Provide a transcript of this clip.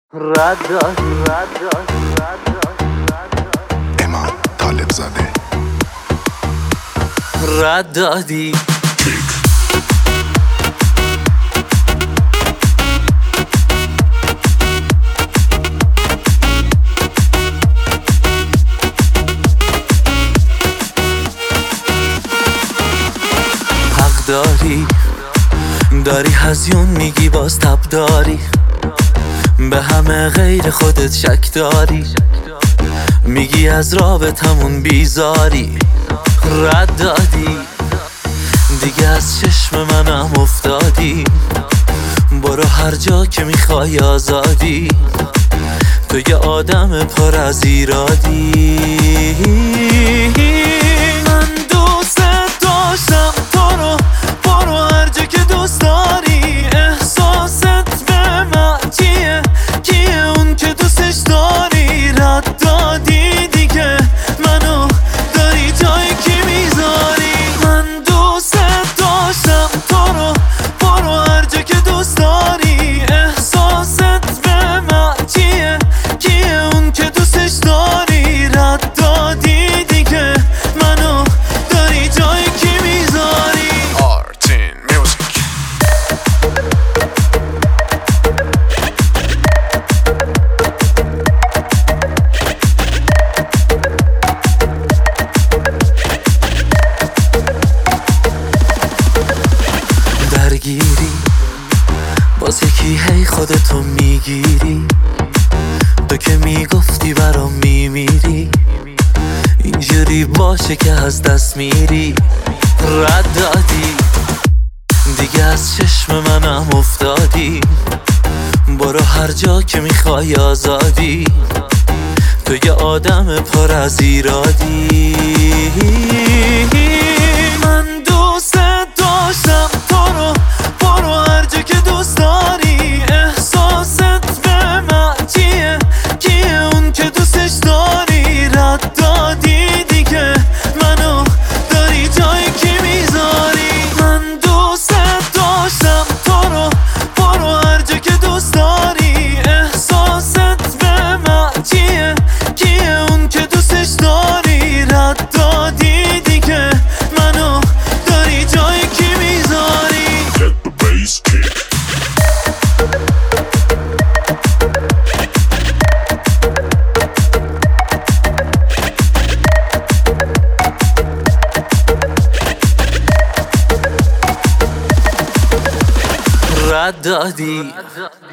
امام طالب زاده رد دادی حق داری هزیون میگی باز تب داری، به همه غیر خودت شک داری، میگی از رابطمون بیزاری. رد دادی دیگه از چشم منم افتادی، برو هر جا که میخوای آزادی، تو یه آدم پر از ایرادی. من دوست داشتم تو رو، برو هر جا که دوست داری، احساست به من چیه؟ کیه اون که دوستش داری؟ رد دادی دیگه منو داری جای کی میذاری؟ من دوست داشتم تو رو، برو هر جا که دوست داری، احساست به من چیه؟ کیه اون که دوستش داری؟ رد دادی دیگه منو داری جای کی میذاری؟ آرتین میوزیک. درگیری باز یکی هی خودتو میگیری، تو که میگفتی برام میمیری، اینجوری باشه که از دست میری. رد دادی دیگه از چشم منم افتادی، برو هر جا که میخوای آزادی، تو یه آدم پر از ایرادی. من دوست داشتم تو رو، برو هر جا که دوست داری، احساست به من چیه؟ کیه اون که دوستش داری؟ رد دادی دیگه منو داری جای کی میذاری؟ من دوست داشتم تو رو، برو هر جا که دوست داری، احساست به من چیه؟ کیه اون که دوستش داری؟ رد دادی دیگه منو داری جای کی میذاری؟ Let the bass kick. رد دادی